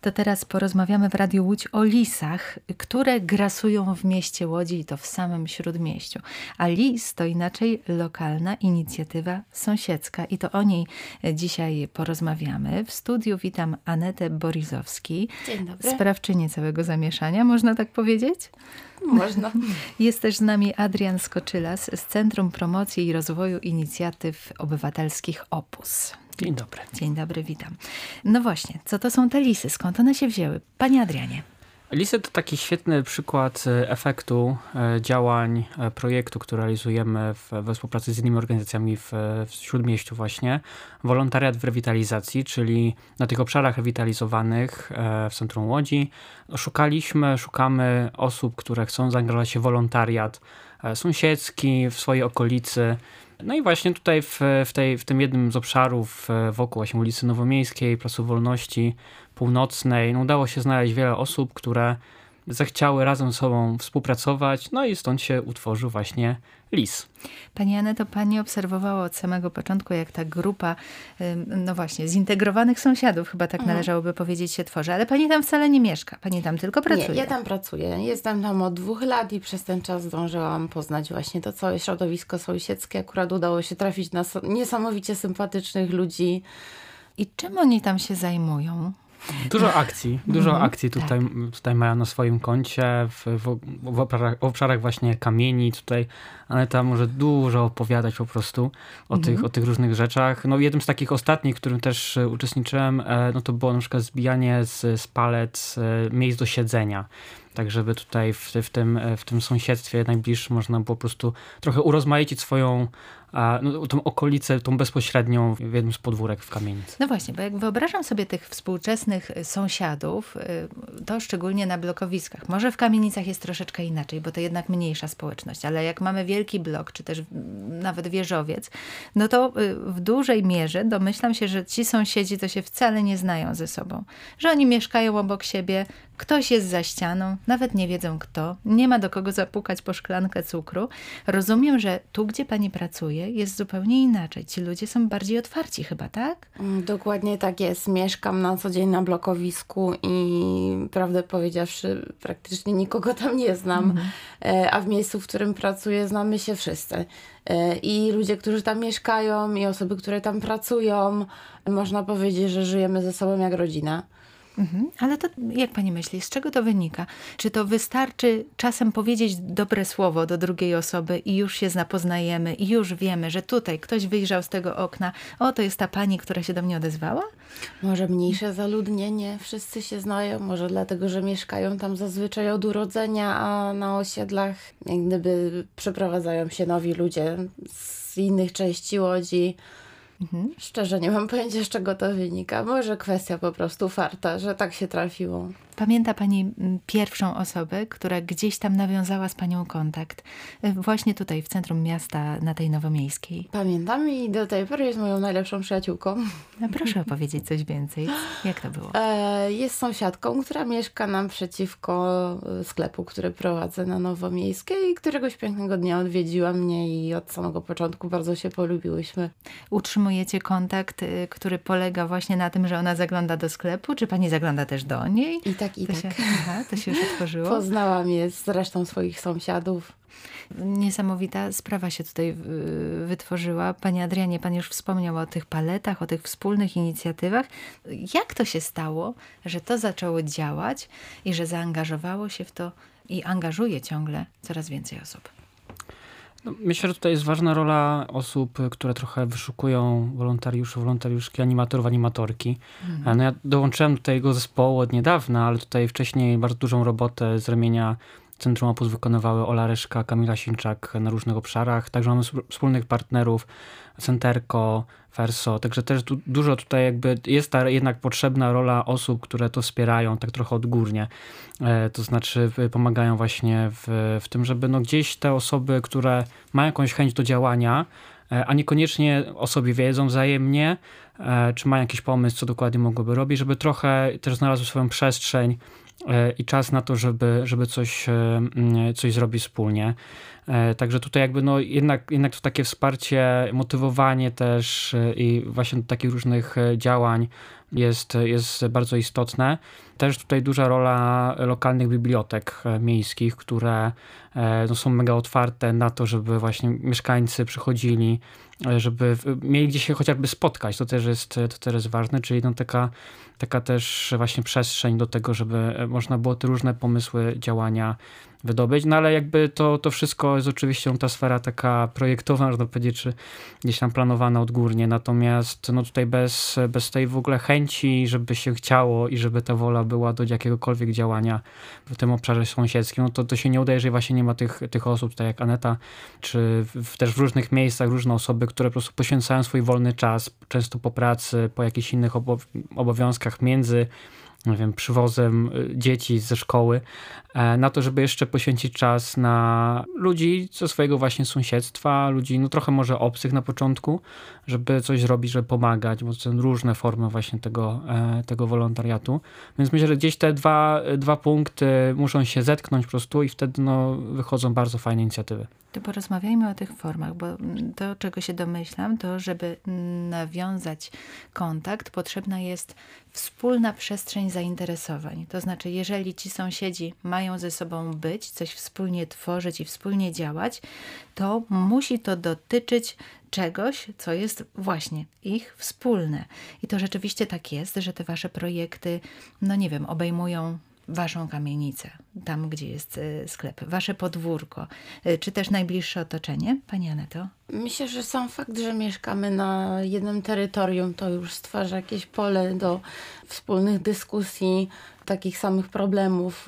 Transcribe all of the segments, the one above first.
To teraz porozmawiamy w Radiu Łódź o lisach, które grasują w mieście Łodzi i to w samym Śródmieściu. A LIS to inaczej lokalna inicjatywa sąsiedzka i to o niej dzisiaj porozmawiamy. W studiu witam Anetę Borizowski, Dzień dobry. Sprawczynię całego zamieszania, można tak powiedzieć? Można. Jest też z nami Adrian Skoczylas z Centrum Promocji i Rozwoju Inicjatyw Obywatelskich Opus. Dzień dobry. Dzień dobry, witam. No właśnie, co to są te lisy? Skąd one się wzięły? Panie Adrianie. Lisy to taki świetny przykład efektu działań projektu, który realizujemy we współpracy z innymi organizacjami w Śródmieściu właśnie. Wolontariat w rewitalizacji, czyli na tych obszarach rewitalizowanych w centrum Łodzi szukamy osób, które chcą zaangażować się w wolontariat sąsiedzki w swojej okolicy. No i właśnie tutaj w tym jednym z obszarów wokół właśnie ulicy Nowomiejskiej, Placu Wolności Północnej udało się znaleźć wiele osób, które zechciały razem ze sobą współpracować, no i stąd się utworzył właśnie LIS. Pani Aneto, pani obserwowała od samego początku, jak ta grupa, no właśnie, zintegrowanych sąsiadów, chyba tak należałoby powiedzieć, się tworzy. Ale pani tam wcale nie mieszka, pani tam tylko pracuje. Nie, ja tam pracuję. Jestem tam od 2 lat i przez ten czas zdążyłam poznać właśnie to całe środowisko sąsiedzkie. Akurat udało się trafić na niesamowicie sympatycznych ludzi. I czym oni tam się zajmują? Dużo akcji tutaj mają na swoim koncie, w obszarach właśnie kamieni. Tutaj Aneta może dużo opowiadać po prostu o tych różnych rzeczach. No jednym z takich ostatnich, w którym też uczestniczyłem, no to było na przykład zbijanie z palet miejsc do siedzenia. Tak, żeby tutaj w tym sąsiedztwie najbliższym można było po prostu trochę urozmaicić swoją tą okolicę, tą bezpośrednią w jednym z podwórek w kamienicy. No właśnie, bo jak wyobrażam sobie tych współczesnych sąsiadów, to szczególnie na blokowiskach. Może w kamienicach jest troszeczkę inaczej, bo to jednak mniejsza społeczność, ale jak mamy wielki blok, czy też nawet wieżowiec, no to w dużej mierze domyślam się, że ci sąsiedzi to się wcale nie znają ze sobą. Że oni mieszkają obok siebie, ktoś jest za ścianą, nawet nie wiedzą kto, nie ma do kogo zapukać po szklankę cukru. Rozumiem, że tu, gdzie pani pracuje, jest zupełnie inaczej. Ci ludzie są bardziej otwarci chyba, tak? Dokładnie tak jest. Mieszkam na co dzień na blokowisku i prawdę powiedziawszy, praktycznie nikogo tam nie znam. A w miejscu, w którym pracuję, znamy się wszyscy. I ludzie, którzy tam mieszkają, i osoby, które tam pracują. Można powiedzieć, że żyjemy ze sobą jak rodzina. Ale to jak pani myśli, z czego to wynika? Czy to wystarczy czasem powiedzieć dobre słowo do drugiej osoby i już się poznajemy i już wiemy, że tutaj ktoś wyjrzał z tego okna, o to jest ta pani, która się do mnie odezwała? Może mniejsze zaludnienie, wszyscy się znają, może dlatego, że mieszkają tam zazwyczaj od urodzenia, a na osiedlach jak gdyby przeprowadzają się nowi ludzie z innych części Łodzi. Szczerze nie mam pojęcia, z czego to wynika. Może kwestia po prostu farta, że tak się trafiło. Pamięta pani pierwszą osobę, która gdzieś tam nawiązała z panią kontakt? Właśnie tutaj w centrum miasta, na tej Nowomiejskiej. Pamiętam i do tej pory jest moją najlepszą przyjaciółką. No proszę opowiedzieć coś więcej. Jak to było? Jest sąsiadką, która mieszka naprzeciwko sklepu, który prowadzę na Nowomiejskiej i któregoś pięknego dnia odwiedziła mnie i od samego początku bardzo się polubiłyśmy. Utrzymujecie kontakt, który polega właśnie na tym, że ona zagląda do sklepu? Czy pani zagląda też do niej? I tak. To się już otworzyło. Poznałam je z resztą swoich sąsiadów. Niesamowita sprawa się tutaj wytworzyła. Panie Adrianie, pan już wspomniał o tych paletach, o tych wspólnych inicjatywach. Jak to się stało, że to zaczęło działać i że zaangażowało się w to i angażuje ciągle coraz więcej osób? No, myślę, że tutaj jest ważna rola osób, które trochę wyszukują wolontariuszy, wolontariuszki, animatorów, animatorki. No ja dołączyłem do tego zespołu od niedawna, ale tutaj wcześniej bardzo dużą robotę z ramienia Centrum Opus wykonywały Ola Ryszka, Kamila Sińczak na różnych obszarach. Także mamy wspólnych partnerów, Centerco, Ferso. Także też dużo tutaj jakby jest ta jednak potrzebna rola osób, które to wspierają tak trochę odgórnie. To znaczy pomagają właśnie w tym, żeby no gdzieś te osoby, które mają jakąś chęć do działania, a niekoniecznie o sobie wiedzą wzajemnie, czy mają jakiś pomysł, co dokładnie mogłyby robić, żeby trochę też znalazły swoją przestrzeń i czas na to, żeby coś zrobić wspólnie. Także tutaj jakby no jednak to takie wsparcie, motywowanie też i właśnie do takich różnych działań jest bardzo istotne. Też tutaj duża rola lokalnych bibliotek miejskich, które są mega otwarte na to, żeby właśnie mieszkańcy przychodzili, żeby mieli gdzie się chociażby spotkać. To też jest ważne, czyli taka też właśnie przestrzeń do tego, żeby można było te różne pomysły działania wydobyć. No ale jakby to wszystko jest oczywiście ta sfera taka projektowa, można powiedzieć, czy gdzieś tam planowana odgórnie. Natomiast no tutaj bez tej w ogóle chęci, żeby się chciało i żeby ta wola była do jakiegokolwiek działania w tym obszarze sąsiedzkim, no to się nie udaje, jeżeli właśnie nie ma tych osób, tak jak Aneta, czy też w różnych miejscach różne osoby, które po prostu poświęcają swój wolny czas, często po pracy, po jakichś innych obowiązkach między, nie wiem, przywozem dzieci ze szkoły, na to, żeby jeszcze poświęcić czas na ludzi ze swojego właśnie sąsiedztwa, ludzi no trochę może obcych na początku, żeby coś zrobić, żeby pomagać, bo to są różne formy właśnie tego wolontariatu. Więc myślę, że gdzieś te dwa punkty muszą się zetknąć po prostu i wtedy no, wychodzą bardzo fajne inicjatywy. To porozmawiajmy o tych formach, bo to, czego się domyślam, to żeby nawiązać kontakt, potrzebna jest wspólna przestrzeń zainteresowań. To znaczy, jeżeli ci sąsiedzi mają ze sobą być, coś wspólnie tworzyć i wspólnie działać, to musi to dotyczyć czegoś, co jest właśnie ich wspólne. I to rzeczywiście tak jest, że te wasze projekty, no nie wiem, obejmują waszą kamienicę, tam gdzie jest sklep, wasze podwórko, czy też najbliższe otoczenie. Pani Aneto? Myślę, że sam fakt, że mieszkamy na jednym terytorium, to już stwarza jakieś pole do wspólnych dyskusji, takich samych problemów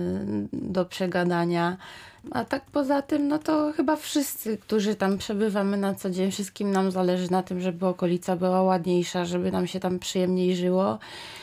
do przegadania. A tak poza tym, no to chyba wszyscy, którzy tam przebywamy na co dzień, wszystkim nam zależy na tym, żeby okolica była ładniejsza, żeby nam się tam przyjemniej żyło.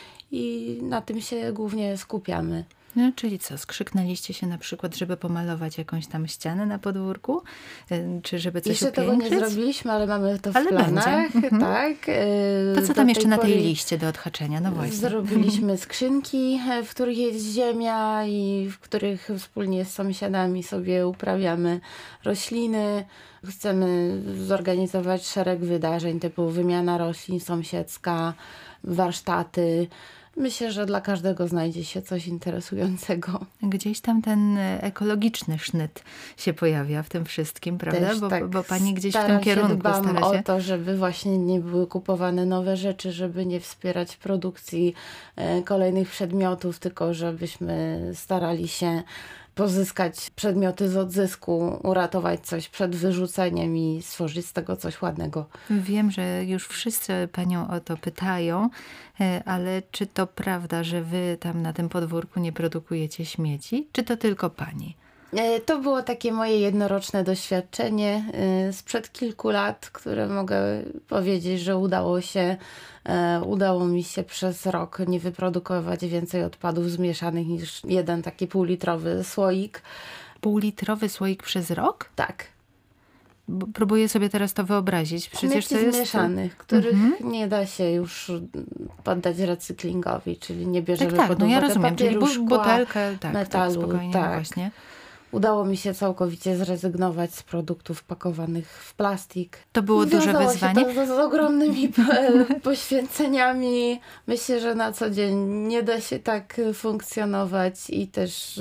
I na tym się głównie skupiamy. No, czyli co, skrzyknęliście się na przykład, żeby pomalować jakąś tam ścianę na podwórku? Czy żeby coś jeszcze upiększyć? tego nie zrobiliśmy, ale mamy to w planach. Będzie. Tak. To co tam jeszcze na tej liście do odhaczenia? No właśnie. Zrobiliśmy skrzynki, w których jest ziemia i w których wspólnie z sąsiadami sobie uprawiamy rośliny. Chcemy zorganizować szereg wydarzeń typu wymiana roślin sąsiedzka, warsztaty. Myślę, że dla każdego znajdzie się coś interesującego. Gdzieś tam ten ekologiczny sznyt się pojawia w tym wszystkim, prawda? Też Bo pani gdzieś w tym kierunku stara się. Dbam o to, żeby właśnie nie były kupowane nowe rzeczy, żeby nie wspierać produkcji kolejnych przedmiotów, tylko żebyśmy starali się pozyskać przedmioty z odzysku, uratować coś przed wyrzuceniem i stworzyć z tego coś ładnego. Wiem, że już wszyscy panią o to pytają, ale czy to prawda, że wy tam na tym podwórku nie produkujecie śmieci? Czy to tylko pani? To było takie moje jednoroczne doświadczenie sprzed kilku lat, które mogę powiedzieć, że udało mi się przez rok nie wyprodukować więcej odpadów zmieszanych niż jeden taki półlitrowy słoik. Półlitrowy słoik przez rok? Tak. Próbuję sobie teraz to wyobrazić. Przecież Śmieci to jest zmieszanych, których nie da się już poddać recyklingowi, czyli nie bierzemy tak, pod no uwagę ja rozumiem, papieru, czyli szkła, butelkę, tak, metalu. spokojnie, Tak. właśnie. Udało mi się całkowicie zrezygnować z produktów pakowanych w plastik. To było duże Wiązało wyzwanie? się to z ogromnymi poświęceniami. Myślę, że na co dzień nie da się tak funkcjonować i też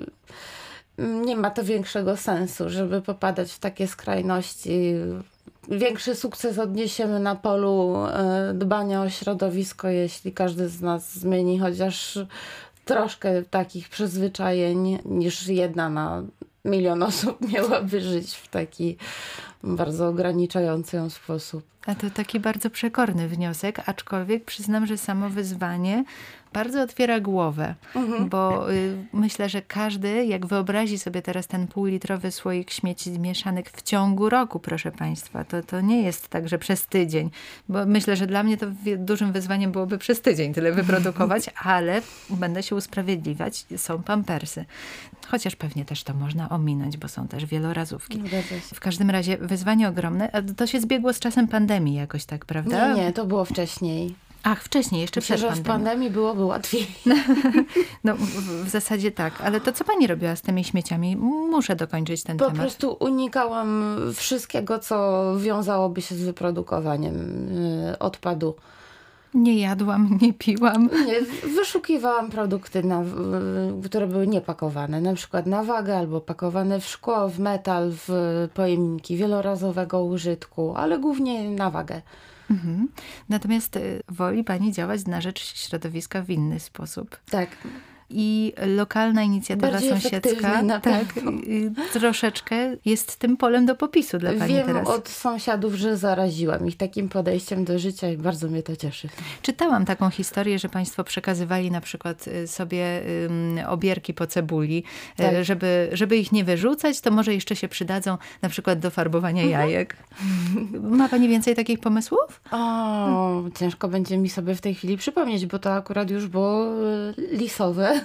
nie ma to większego sensu, żeby popadać w takie skrajności. Większy sukces odniesiemy na polu dbania o środowisko, jeśli każdy z nas zmieni chociaż troszkę takich przyzwyczajeń, niż 1 na 1 000 000 osób miałaby żyć w taki bardzo ograniczający ją sposób. A to taki bardzo przekorny wniosek, aczkolwiek przyznam, że samo wyzwanie bardzo otwiera głowę, bo myślę, że każdy, jak wyobrazi sobie teraz ten półlitrowy słoik śmieci zmieszanych w ciągu roku, proszę Państwa, to nie jest tak, że przez tydzień, bo myślę, że dla mnie to dużym wyzwaniem byłoby przez tydzień tyle wyprodukować, ale będę się usprawiedliwiać, są pampersy. Chociaż pewnie też to można ominąć, bo są też wielorazówki. W każdym razie wyzwanie ogromne, a to się zbiegło z czasem pandemii jakoś tak, prawda? Nie, to było wcześniej. Ach, wcześniej, jeszcze Myślę, przed że pandemią. w pandemii byłoby łatwiej. No w zasadzie tak, ale to co pani robiła z tymi śmieciami? Muszę dokończyć ten temat. Po prostu unikałam wszystkiego, co wiązałoby się z wyprodukowaniem odpadu. Nie jadłam, nie piłam. Nie, wyszukiwałam produkty, które były niepakowane, na przykład na wagę albo pakowane w szkło, w metal, w pojemniki wielorazowego użytku, ale głównie na wagę. Mhm. Natomiast woli pani działać na rzecz środowiska w inny sposób. Tak. I lokalna inicjatywa Bardziej sąsiedzka na troszeczkę jest tym polem do popisu dla pani Wiem teraz. od sąsiadów, że zaraziłam ich takim podejściem do życia i bardzo mnie to cieszy. Czytałam taką historię, że państwo przekazywali na przykład sobie obierki po cebuli, Tak. żeby ich nie wyrzucać, to może jeszcze się przydadzą na przykład do farbowania jajek. Ma pani więcej takich pomysłów? O, ciężko będzie mi sobie w tej chwili przypomnieć, bo to akurat już było lisowe.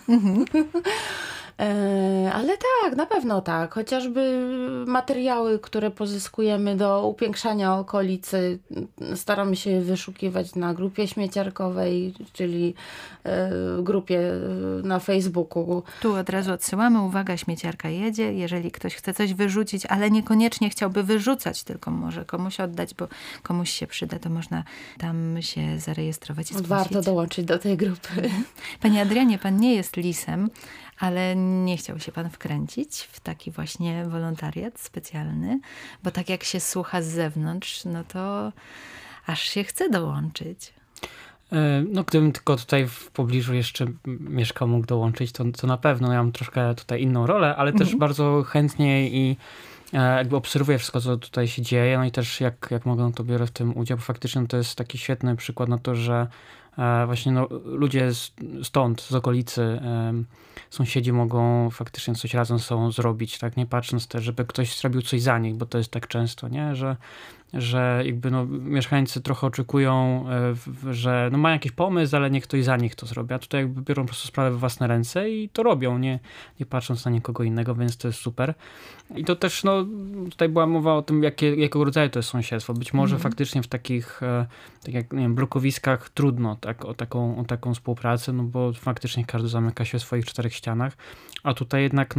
Ale tak, na pewno tak. Chociażby materiały, które pozyskujemy do upiększania okolicy, staramy się je wyszukiwać na grupie śmieciarkowej, czyli grupie na Facebooku. Tu od razu odsyłamy. Uwaga, śmieciarka jedzie. Jeżeli ktoś chce coś wyrzucić, ale niekoniecznie chciałby wyrzucać, tylko może komuś oddać, bo komuś się przyda, to można tam się zarejestrować i zgłosić. Warto dołączyć do tej grupy. Panie Adrianie, pan nie jest lisem, ale nie chciał się pan wkręcić w taki właśnie wolontariat specjalny, bo tak jak się słucha z zewnątrz, no to aż się chce dołączyć. No gdybym tylko tutaj w pobliżu jeszcze mieszkał, mógł dołączyć, to na pewno. Ja mam troszkę tutaj inną rolę, ale też bardzo chętnie i jakby obserwuję wszystko, co tutaj się dzieje, no i też jak mogę, no to biorę w tym udział, bo faktycznie to jest taki świetny przykład na to, że właśnie ludzie stąd, z okolicy, sąsiedzi mogą faktycznie coś razem z sobą zrobić, tak, nie patrząc też, żeby ktoś zrobił coś za nich, bo to jest tak często, nie, że jakby mieszkańcy trochę oczekują, że mają jakiś pomysł, ale niech ktoś za nich to zrobi, a tutaj jakby biorą po prostu sprawę w własne ręce i to robią, nie patrząc na nikogo innego, więc to jest super. I to też, tutaj była mowa o tym, jakiego rodzaju to jest sąsiedztwo. Być może faktycznie w takich, tak jak, nie wiem, blokowiskach trudno tak, o taką współpracę, bo faktycznie każdy zamyka się w swoich czterech ścianach, a tutaj jednak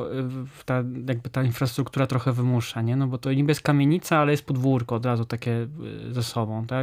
ta infrastruktura trochę wymusza, nie? Bo to niby jest kamienica, ale jest podwórko od razu takie ze sobą, tak?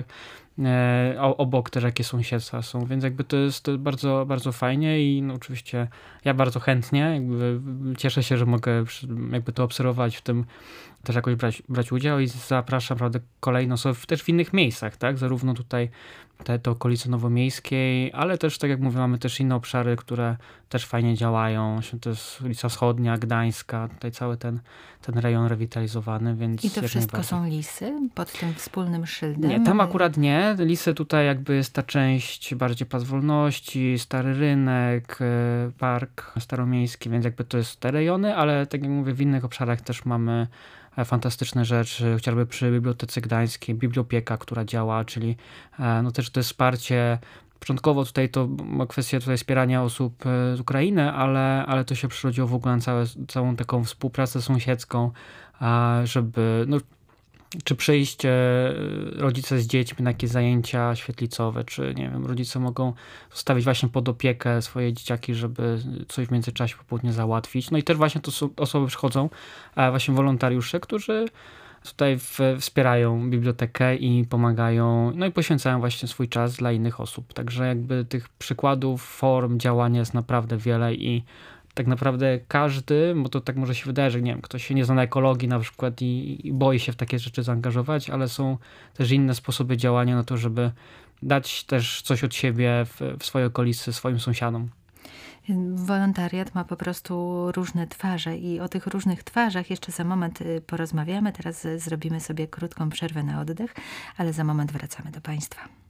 Obok też jakie sąsiedztwa są, więc jakby to jest bardzo, bardzo fajnie i oczywiście ja bardzo chętnie jakby cieszę się, że mogę jakby to obserwować, w tym też jakoś brać udział i zapraszam naprawdę kolejne osoby też w innych miejscach, tak? Zarówno tutaj te okolice nowomiejskiej, ale też, tak jak mówię, mamy też inne obszary, które też fajnie działają. To jest ulica Wschodnia, Gdańska, tutaj cały ten rejon rewitalizowany, więc i to wszystko są lisy pod tym wspólnym szyldem? Nie, tam akurat nie. Lisy tutaj jakby jest ta część bardziej Plac Wolności, Stary Rynek, Park Staromiejski, więc jakby to jest te rejony, ale tak jak mówię, w innych obszarach też mamy fantastyczne rzeczy, chociażby przy Bibliotece Gdańskiej, Bibliopieka, która działa, czyli też to jest wsparcie. Początkowo tutaj to była kwestia wspierania osób z Ukrainy, ale to się przyrodziło w ogóle na całą taką współpracę sąsiedzką, żeby czy przyjść rodzice z dziećmi na jakieś zajęcia świetlicowe, czy nie wiem, rodzice mogą zostawić właśnie pod opiekę swoje dzieciaki, żeby coś w międzyczasie po południu załatwić. No i też właśnie to są osoby przychodzą, właśnie wolontariusze, którzy tutaj wspierają bibliotekę i pomagają, no i poświęcają właśnie swój czas dla innych osób. Także jakby tych przykładów, form działania jest naprawdę wiele i tak naprawdę każdy, bo to tak może się wydaje, że nie wiem, ktoś się nie zna na ekologii na przykład i boi się w takie rzeczy zaangażować, ale są też inne sposoby działania na to, żeby dać też coś od siebie w swojej okolicy, swoim sąsiadom. Wolontariat ma po prostu różne twarze i o tych różnych twarzach jeszcze za moment porozmawiamy. Teraz zrobimy sobie krótką przerwę na oddech, ale za moment wracamy do Państwa.